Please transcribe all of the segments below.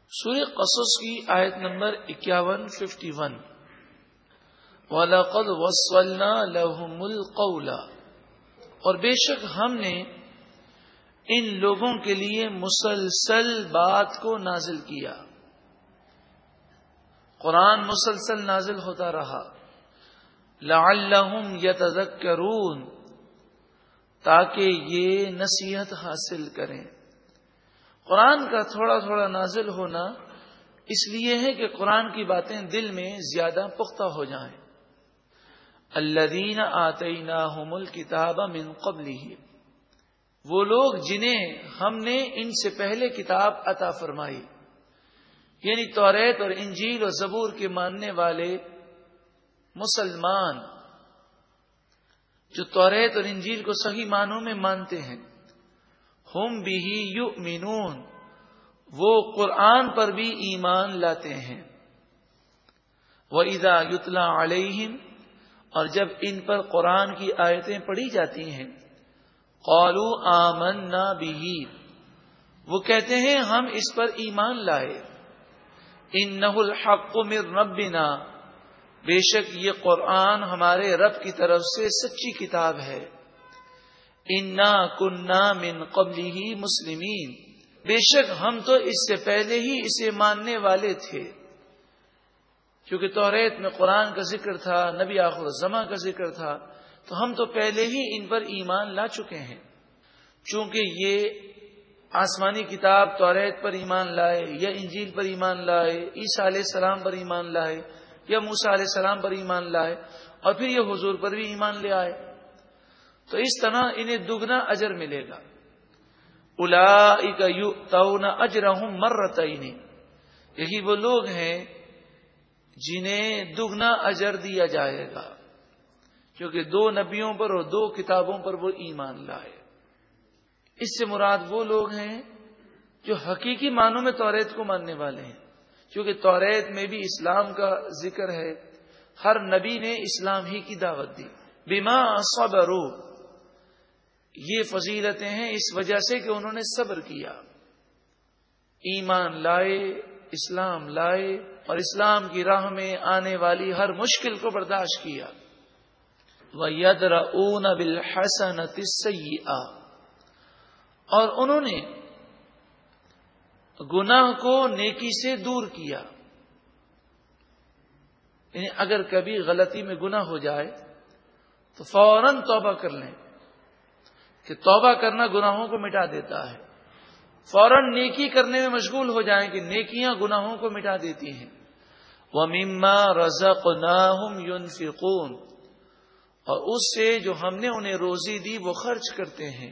سورہ قصص کی آیت نمبر 51 وَلَقَدْ وَصَّلْنَا لَهُمُ الْقَوْلَ، اور بے شک ہم نے ان لوگوں کے لیے مسلسل بات کو نازل کیا. قرآن مسلسل نازل ہوتا رہا. لَعَلَّهُمْ يَتَذَكَّرُونَ، تاکہ یہ نصیحت حاصل کریں. قرآن کا تھوڑا تھوڑا نازل ہونا اس لیے ہے کہ قرآن کی باتیں دل میں زیادہ پختہ ہو جائیں. الذین آتیناہم الکتاب من قبلہ، وہ لوگ جنہیں ہم نے ان سے پہلے کتاب عطا فرمائی، یعنی توریت اور انجیل اور زبور کے ماننے والے مسلمان جو توریت اور انجیل کو صحیح معنوں میں مانتے ہیں. ہم بہ یؤمنون، وہ قرآن پر بھی ایمان لاتے ہیں. وَإِذَا يُتْلَى عَلَيْهِمْ، اور جب ان پر قرآن کی آیتیں پڑھی جاتی ہیں، قَالُوا آمَنَّا بِهِ، وہ کہتے ہیں ہم اس پر ایمان لائے. إِنَّهُ الْحَقُّ مِن رَبِّنَا، بے شک یہ قرآن ہمارے رب کی طرف سے سچی کتاب ہے. انا کننا من قبلہ مسلمین، بے شک ہم تو اس سے پہلے ہی اسے ماننے والے تھے. کیونکہ توریت میں قرآن کا ذکر تھا، نبی آخر الزماں کا ذکر تھا، تو ہم تو پہلے ہی ان پر ایمان لا چکے ہیں. چونکہ یہ آسمانی کتاب توریت پر ایمان لائے، یا انجیل پر ایمان لائے، عیسیٰ علیہ السلام پر ایمان لائے، یا موسیٰ علیہ السلام پر ایمان لائے، اور پھر یہ حضور پر بھی ایمان لے آئے، تو اس طرح انہیں دگنا اجر ملے گا. اولئک یؤتون اجرہم مرتین، یہی وہ لوگ ہیں جنہیں دگنا اجر دیا جائے گا، کیونکہ 2 نبیوں پر اور 2 کتابوں پر وہ ایمان لائے. اس سے مراد وہ لوگ ہیں جو حقیقی معنوں میں توریت کو ماننے والے ہیں، کیونکہ توریت میں بھی اسلام کا ذکر ہے. ہر نبی نے اسلام ہی کی دعوت دی. بما صبروا، یہ فضیلتیں ہیں اس وجہ سے کہ انہوں نے صبر کیا، ایمان لائے، اسلام لائے، اور اسلام کی راہ میں آنے والی ہر مشکل کو برداشت کیا. وَيَدْرَؤُونَ بِالْحَسَنَةِ السَّيِّئَةِ، اور انہوں نے گناہ کو نیکی سے دور کیا. یعنی اگر کبھی غلطی میں گناہ ہو جائے تو فوراً توبہ کر لیں، کہ توبہ کرنا گناہوں کو مٹا دیتا ہے. فوراً نیکی کرنے میں مشغول ہو جائیں کہ نیکیاں گناہوں کو مٹا دیتی ہیں. وَمِمَّا رَزَقْنَاهُمْ يُنْفِقُونَ، اور اس سے جو ہم نے انہیں روزی دی وہ خرچ کرتے ہیں.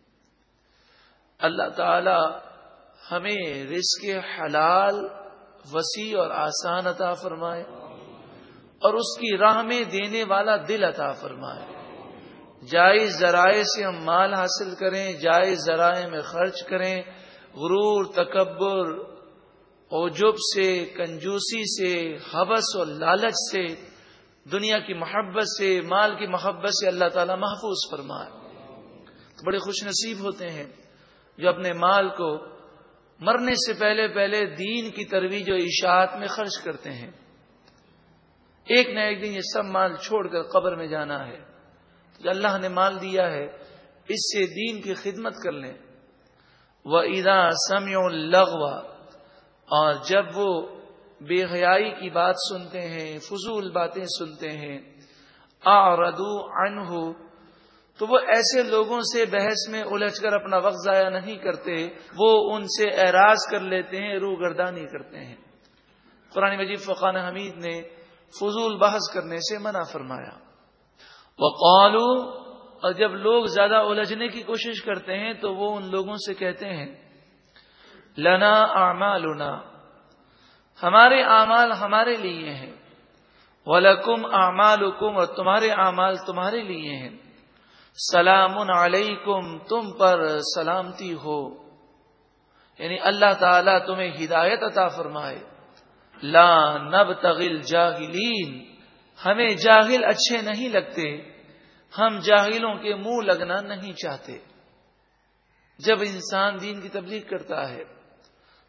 اللہ تعالی ہمیں رزق حلال وسیع اور آسان عطا فرمائے، اور اس کی راہ میں دینے والا دل عطا فرمائے. جائز ذرائع سے ہم مال حاصل کریں، جائز ذرائع میں خرچ کریں. غرور، تکبر، عجب سے، کنجوسی سے، ہوس اور لالچ سے، دنیا کی محبت سے، مال کی محبت سے اللہ تعالیٰ محفوظ فرمائے. تو بڑے خوش نصیب ہوتے ہیں جو اپنے مال کو مرنے سے پہلے پہلے دین کی ترویج و اشاعت میں خرچ کرتے ہیں. ایک نہ ایک دن یہ سب مال چھوڑ کر قبر میں جانا ہے. جو اللہ نے مال دیا ہے اس سے دین کی خدمت کر لیں. وَإِذَا سَمِعُوا اللَّغْوَ، اور جب وہ بے حیائی کی بات سنتے ہیں، فضول باتیں سنتے ہیں، أَعْرَضُوا عَنْهُ، تو وہ ایسے لوگوں سے بحث میں الجھ کر اپنا وقت ضائع نہیں کرتے، وہ ان سے اعراض کر لیتے ہیں، روگردانی کرتے ہیں. قرآن مجید فرقان حمید نے فضول بحث کرنے سے منع فرمایا. وقالوا، اور جب لوگ زیادہ الجھنے کی کوشش کرتے ہیں تو وہ ان لوگوں سے کہتے ہیں لنا اعمالنا، ہمارے اعمال ہمارے لیے ہیں. ولکم اعمالکم، اور تمہارے اعمال تمہارے لیے ہیں. سلام علیکم، تم پر سلامتی ہو، یعنی اللہ تعالیٰ تمہیں ہدایت عطا فرمائے. لا نبتغی الجاہلین، ہمیں جاہل اچھے نہیں لگتے، ہم جاہلوں کے منہ لگنا نہیں چاہتے. جب انسان دین کی تبلیغ کرتا ہے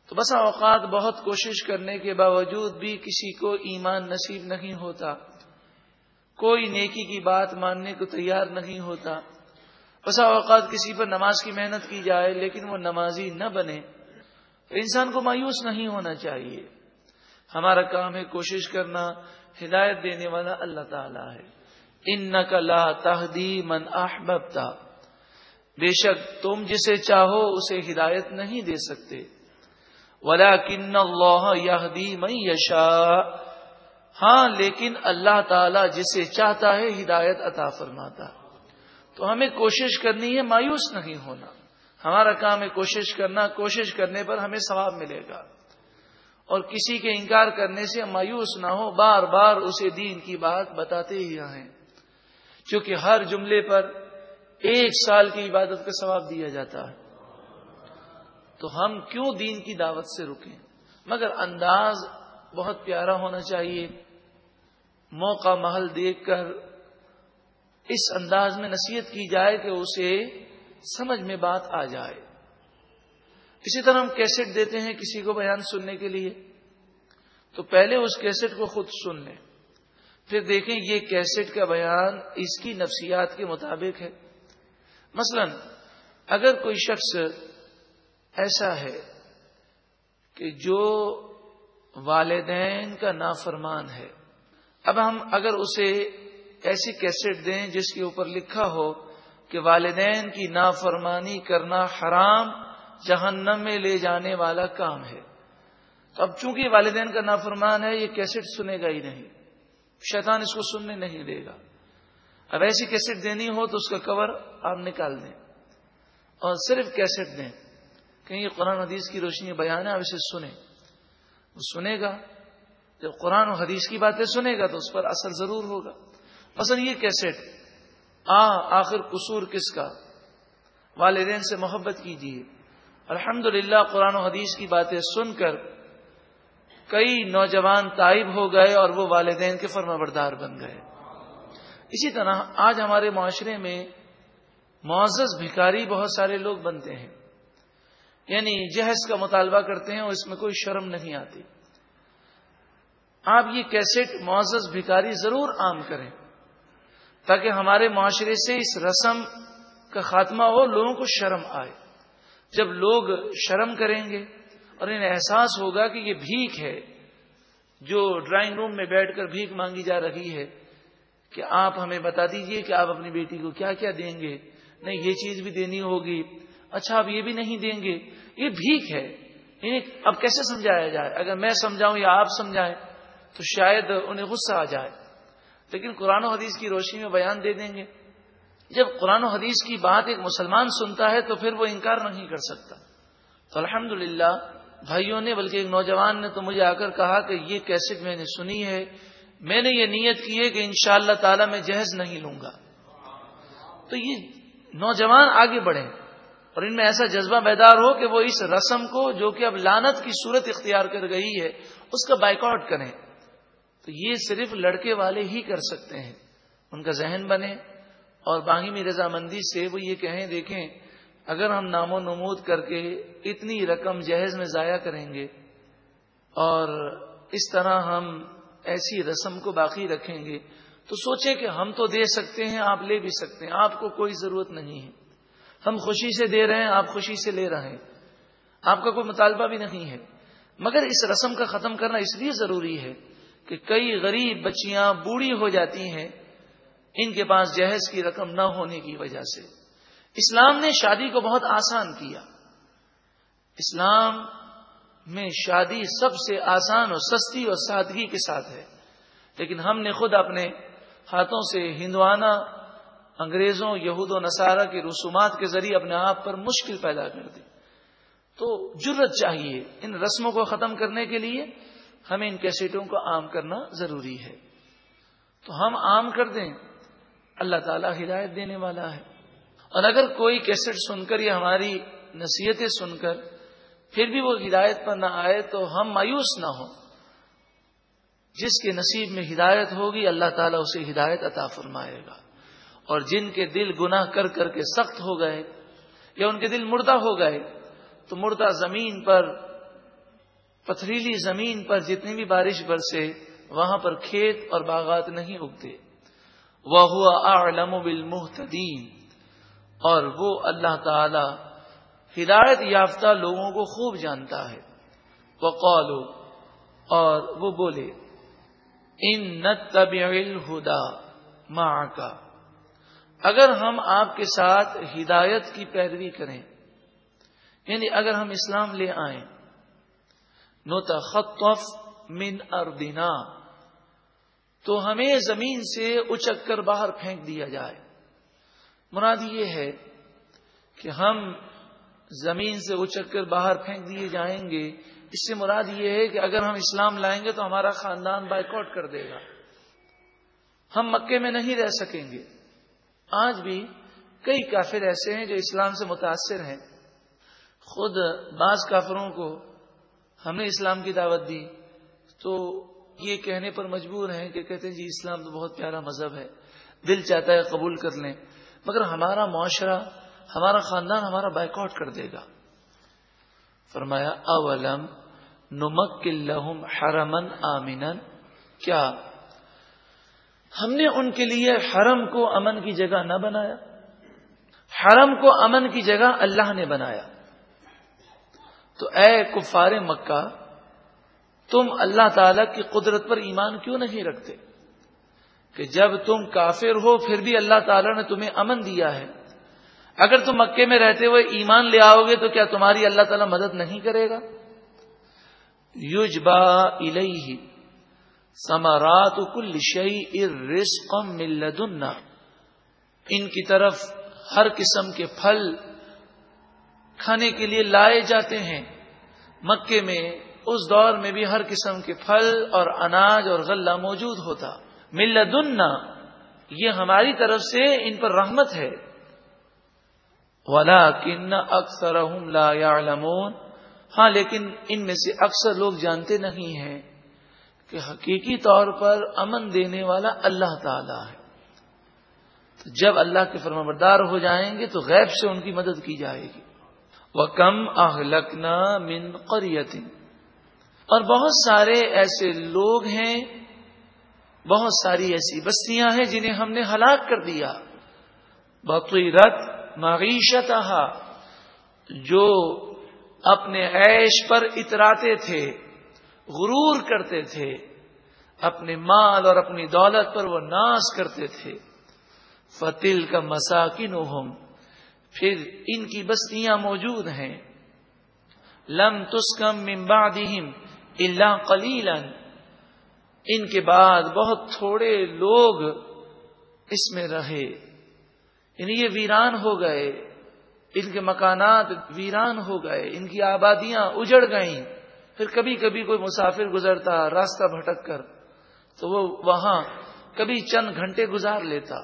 تو بسا اوقات بہت کوشش کرنے کے باوجود بھی کسی کو ایمان نصیب نہیں ہوتا، کوئی نیکی کی بات ماننے کو تیار نہیں ہوتا۔ بسا اوقات کسی پر نماز کی محنت کی جائے لیکن وہ نمازی نہ بنے، تو انسان کو مایوس نہیں ہونا چاہیے۔ ہمارا کام ہے کوشش کرنا، ہدایت دینے والا اللہ تعالیٰ ہے۔ انک لا تہدی من احببت، بے شک تم جسے چاہو اسے ہدایت نہیں دے سکتے، ولکن اللہ یہدی من یشاء، ہاں لیکن اللہ تعالیٰ جسے چاہتا ہے ہدایت عطا فرماتا ہے۔ تو ہمیں کوشش کرنی ہے، مایوس نہیں ہونا۔ ہمارا کام ہے کوشش کرنا، کوشش کرنے پر ہمیں ثواب ملے گا، اور کسی کے انکار کرنے سے مایوس نہ ہو، بار بار اسے دین کی بات بتاتے ہی رہیں، کیونکہ ہر جملے پر 1 سال کی عبادت کا ثواب دیا جاتا ہے۔ تو ہم کیوں دین کی دعوت سے رکیں؟ مگر انداز بہت پیارا ہونا چاہیے، موقع محل دیکھ کر اس انداز میں نصیحت کی جائے کہ اسے سمجھ میں بات آ جائے۔ اسی طرح ہم کیسٹ دیتے ہیں کسی کو بیان سننے کے لیے، تو پہلے اس کیسٹ کو خود سن لیں، پھر دیکھیں یہ کیسٹ کا بیان اس کی نفسیات کے مطابق ہے۔ مثلا اگر کوئی شخص ایسا ہے کہ جو والدین کا نافرمان ہے، اب ہم اگر اسے ایسی کیسٹ دیں جس کے اوپر لکھا ہو کہ والدین کی نافرمانی کرنا حرام، جہنم میں لے جانے والا کام ہے، تو اب چونکہ والدین کا نافرمان ہے، یہ کیسٹ سنے گا ہی نہیں، شیطان اس کو سننے نہیں دے گا۔ اب ایسی کیسٹ دینی ہو تو اس کا کور آپ نکال دیں اور صرف کیسٹ دیں، کہیں یہ قرآن حدیث کی روشنی بیان ہے، آپ اسے سنیں۔ وہ سنے گا، جب قرآن و حدیث کی باتیں سنے گا تو اس پر اثر ضرور ہوگا۔ مثلا یہ کیسٹ آخر قصور کس کا، والدین سے محبت کیجیے۔ الحمدللہ قرآن و حدیث کی باتیں سن کر کئی نوجوان تائب ہو گئے اور وہ والدین کے فرمانبردار بن گئے۔ اسی طرح آج ہمارے معاشرے میں معزز بھکاری بہت سارے لوگ بنتے ہیں، یعنی جہیز کا مطالبہ کرتے ہیں اور اس میں کوئی شرم نہیں آتی۔ آپ یہ کیسٹ معزز بھکاری ضرور عام کریں تاکہ ہمارے معاشرے سے اس رسم کا خاتمہ ہو، لوگوں کو شرم آئے۔ جب لوگ شرم کریں گے اور انہیں احساس ہوگا کہ یہ بھیک ہے، جو ڈرائنگ روم میں بیٹھ کر بھیک مانگی جا رہی ہے، کہ آپ ہمیں بتا دیجئے کہ آپ اپنی بیٹی کو کیا کیا دیں گے، نہیں یہ چیز بھی دینی ہوگی، اچھا آپ یہ بھی نہیں دیں گے، یہ بھیک ہے، انہیں اب کیسے سمجھایا جائے؟ اگر میں سمجھاؤں یا آپ سمجھائیں تو شاید انہیں غصہ آ جائے، لیکن قرآن و حدیث کی روشنی میں بیان دے دیں گے۔ جب قرآن و حدیث کی بات ایک مسلمان سنتا ہے تو پھر وہ انکار نہیں کر سکتا۔ تو الحمدللہ بھائیوں نے، بلکہ ایک نوجوان نے تو مجھے آ کر کہا کہ یہ کیسٹ میں نے سنی ہے، میں نے یہ نیت کی ہے کہ انشاءاللہ تعالی میں جہیز نہیں لوں گا۔ تو یہ نوجوان آگے بڑھیں اور ان میں ایسا جذبہ بیدار ہو کہ وہ اس رسم کو، جو کہ اب لعنت کی صورت اختیار کر گئی ہے، اس کا بائیکاٹ کریں۔ تو یہ صرف لڑکے والے ہی کر سکتے ہیں، ان کا ذہن بنے اور باہمی رضامندی سے وہ یہ کہیں دیکھیں اگر ہم نام و نمود کر کے اتنی رقم جہیز میں ضائع کریں گے اور اس طرح ہم ایسی رسم کو باقی رکھیں گے تو سوچیں کہ ہم تو دے سکتے ہیں، آپ لے بھی سکتے ہیں، آپ کو کوئی ضرورت نہیں ہے، ہم خوشی سے دے رہے ہیں، آپ خوشی سے لے رہے ہیں، آپ کا کوئی مطالبہ بھی نہیں ہے۔ مگر اس رسم کا ختم کرنا اس لیے ضروری ہے کہ کئی غریب بچیاں بوڑھی ہو جاتی ہیں ان کے پاس جہیز کی رقم نہ ہونے کی وجہ سے۔ اسلام نے شادی کو بہت آسان کیا، اسلام میں شادی سب سے آسان اور سستی اور سادگی کے ساتھ ہے، لیکن ہم نے خود اپنے ہاتھوں سے ہندوانہ انگریزوں، یہود و نصارہ کے رسومات کے ذریعے اپنے آپ پر مشکل پیدا کر دی۔ تو جرت چاہیے، ان رسموں کو ختم کرنے کے لیے ہمیں ان کیسٹوں کو عام کرنا ضروری ہے۔ تو ہم عام کر دیں، اللہ تعالیٰ ہدایت دینے والا ہے۔ اور اگر کوئی کیسٹ سن کر یا ہماری نصیحتیں سن کر پھر بھی وہ ہدایت پر نہ آئے تو ہم مایوس نہ ہوں، جس کے نصیب میں ہدایت ہوگی اللہ تعالیٰ اسے ہدایت عطا فرمائے گا، اور جن کے دل گناہ کر کر کے سخت ہو گئے یا ان کے دل مردہ ہو گئے تو مردہ زمین پر پتھریلی زمین پر جتنی بھی بارش برسے وہاں پر کھیت اور باغات نہیں اگتے. وَهُوَ أَعْلَمُ بِالْمُهْتَدِينَ، اور وہ اللہ تعالی ہدایت یافتہ لوگوں کو خوب جانتا ہے. وَقَالُوا، اور وہ بولے، إِن نَتَّبِعِ الْهُدَى مَعَكَ، اگر ہم آپ کے ساتھ ہدایت کی پیروی کریں، یعنی اگر ہم اسلام لے آئیں، نُتَخَطَّفْ مِنْ أَرْضِنَا، تو ہمیں زمین سے اچک کر باہر پھینک دیا جائے. مراد یہ ہے کہ ہم زمین سے اچک کر باہر پھینک دیے جائیں گے. اس سے مراد یہ ہے کہ اگر ہم اسلام لائیں گے تو ہمارا خاندان بائیکاٹ کر دے گا، ہم مکے میں نہیں رہ سکیں گے. آج بھی کئی کافر ایسے ہیں جو اسلام سے متاثر ہیں. خود بعض کافروں کو ہم نے اسلام کی دعوت دی تو یہ کہنے پر مجبور ہیں کہ کہتے ہیں جی اسلام تو بہت پیارا مذہب ہے، دل چاہتا ہے قبول کر لیں، مگر ہمارا معاشرہ، ہمارا خاندان ہمارا بائیکاٹ کر دے گا. فرمایا اولم نمکن لہم حرما آمنا، کیا ہم نے ان کے لیے حرم کو امن کی جگہ نہ بنایا؟ حرم کو امن کی جگہ اللہ نے بنایا. تو اے کفار مکہ، تم اللہ تعالی کی قدرت پر ایمان کیوں نہیں رکھتے کہ جب تم کافر ہو پھر بھی اللہ تعالی نے تمہیں امن دیا ہے؟ اگر تم مکے میں رہتے ہوئے ایمان لے آؤ گے تو کیا تمہاری اللہ تعالی مدد نہیں کرے گا؟ یجبا الیہ ثمرات کل شیء رزقا من لدنا، ان کی طرف ہر قسم کے پھل کھانے کے لیے لائے جاتے ہیں. مکے میں اس دور میں بھی ہر قسم کے پھل اور اناج اور غلہ موجود ہوتا. من لدنا، یہ ہماری طرف سے ان پر رحمت ہے. وَلَٰكِنَّ أَكْثَرَهُمْ لَا يَعْلَمُونَ، ہاں لیکن ان میں سے اکثر لوگ جانتے نہیں ہیں کہ حقیقی طور پر امن دینے والا اللہ تعالی ہے. تو جب اللہ کے فرمانبردار ہو جائیں گے تو غیب سے ان کی مدد کی جائے گی. وَكَمْ أَهْلَكْنَا مِنْ قَرْيَةٍ، اور بہت سارے ایسے لوگ ہیں، بہت ساری ایسی بستیاں ہیں جنہیں ہم نے ہلاک کر دیا. بطیرت معیشتها، جو اپنے عیش پر اتراتے تھے، غرور کرتے تھے، اپنے مال اور اپنی دولت پر وہ ناز کرتے تھے. فتلک مساکنہم، پھر ان کی بستیاں موجود ہیں. لم تسکن من بعدہم الا قلیلا، ان کے بعد بہت تھوڑے لوگ اس میں رہے، یعنی یہ ویران ہو گئے، ان کے مکانات ویران ہو گئے، ان کی آبادیاں اجڑ گئیں. پھر کبھی کبھی کوئی مسافر گزرتا راستہ بھٹک کر تو وہ وہاں کبھی چند گھنٹے گزار لیتا،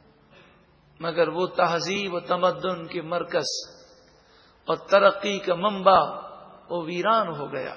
مگر وہ تہذیب و تمدن کے مرکز اور ترقی کا منبع وہ ویران ہو گیا.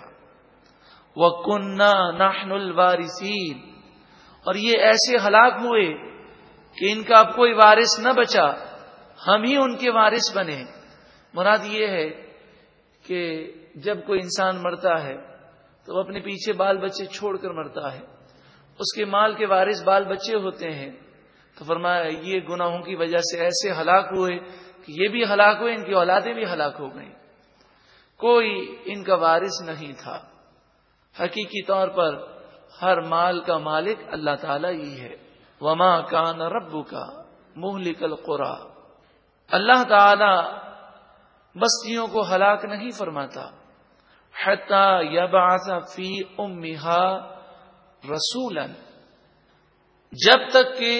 وَكُنَّا نَحْنُ الْوَارِثِينَ، اور یہ ایسے ہلاک ہوئے کہ ان کا اب کوئی وارث نہ بچا، ہم ہی ان کے وارث بنے. مراد یہ ہے کہ جب کوئی انسان مرتا ہے تو وہ اپنے پیچھے بال بچے چھوڑ کر مرتا ہے، اس کے مال کے وارث بال بچے ہوتے ہیں. تو فرمایا یہ گناہوں کی وجہ سے ایسے ہلاک ہوئے کہ یہ بھی ہلاک ہوئے، ان کی اولادیں بھی ہلاک ہو گئیں، کوئی ان کا وارث نہیں تھا. حقیقی طور پر ہر مال کا مالک اللہ تعالیٰ ہی ہے. وما کان ربک مہلک القری، اللہ تعالی بستیوں کو ہلاک نہیں فرماتا. حتی یبعث فی امہا رسولا، جب تک کہ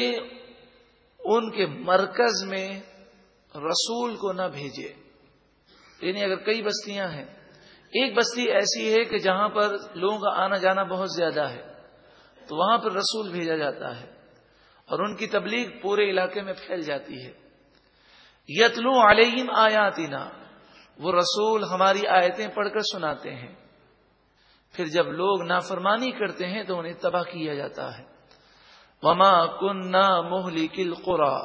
ان کے مرکز میں رسول کو نہ بھیجے. یعنی اگر کئی بستیاں ہیں، ایک بستی ایسی ہے کہ جہاں پر لوگوں کا آنا جانا بہت زیادہ ہے، تو وہاں پر رسول بھیجا جاتا ہے اور ان کی تبلیغ پورے علاقے میں پھیل جاتی ہے. یتلو علیہم آیاتنا، وہ رسول ہماری آیتیں پڑھ کر سناتے ہیں. پھر جب لوگ نافرمانی کرتے ہیں تو انہیں تباہ کیا جاتا ہے. وما کننا مہلک القری،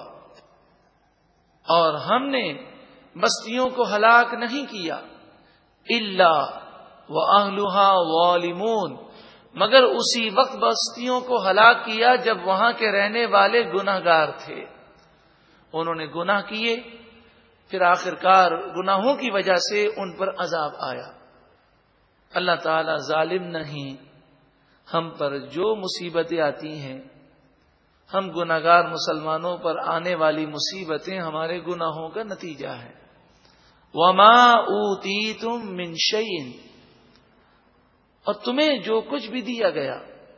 اور ہم نے بستیوں کو ہلاک نہیں کیا، الا وَأَهْلُهَا ظَالِمُونَ، مگر اسی وقت بستیوں کو ہلاک کیا جب وہاں کے رہنے والے گناہگار تھے. انہوں نے گناہ کیے، پھر آخرکار گناہوں کی وجہ سے ان پر عذاب آیا. اللہ تعالی ظالم نہیں. ہم پر جو مصیبتیں آتی ہیں، ہم گناہگار مسلمانوں پر آنے والی مصیبتیں ہمارے گناہوں کا نتیجہ ہے. وَمَا أُوتِيتُم مِّن شَيْءٍ، اور تمہیں جو کچھ بھی دیا گیا،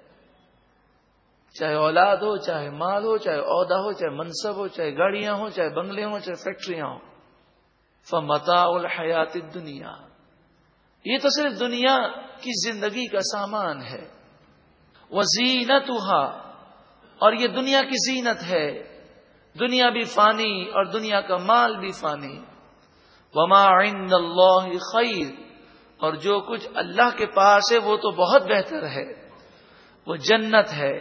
چاہے اولاد ہو، چاہے مال ہو، چاہے عہدہ ہو، چاہے منصب ہو، چاہے گاڑیاں ہوں، چاہے بنگلے ہوں، چاہے فیکٹریاں ہوں، فَمَتَاعُ الْحَيَاةِ الدُّنْيَا، یہ تو صرف دنیا کی زندگی کا سامان ہے. وَزِينَتُهَا، اور یہ دنیا کی زینت ہے. دنیا بھی فانی اور دنیا کا مال بھی فانی. وَمَا عِندَ اللَّهِ خَيْرٌ، اور جو کچھ اللہ کے پاس ہے وہ تو بہت بہتر ہے، وہ جنت ہے.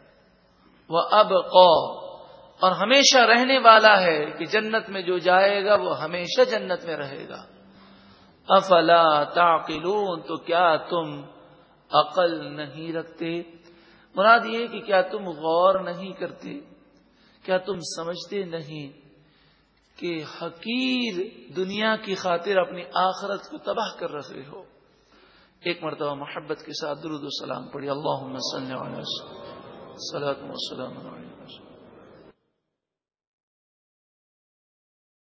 وَأَبْقَى، اور ہمیشہ رہنے والا ہے کہ جنت میں جو جائے گا وہ ہمیشہ جنت میں رہے گا. افلا تعقلون، تو کیا تم عقل نہیں رکھتے؟ مراد یہ کہ کیا تم غور نہیں کرتے، کیا تم سمجھتے نہیں کہ حقیر دنیا کی خاطر اپنی آخرت کو تباہ کر رہے ہو؟ ایک مرتبہ محبت کے ساتھ درود و سلام پڑھی. اللہم صلی علی وسلم، صلاۃ و سلام علیہ وسلم.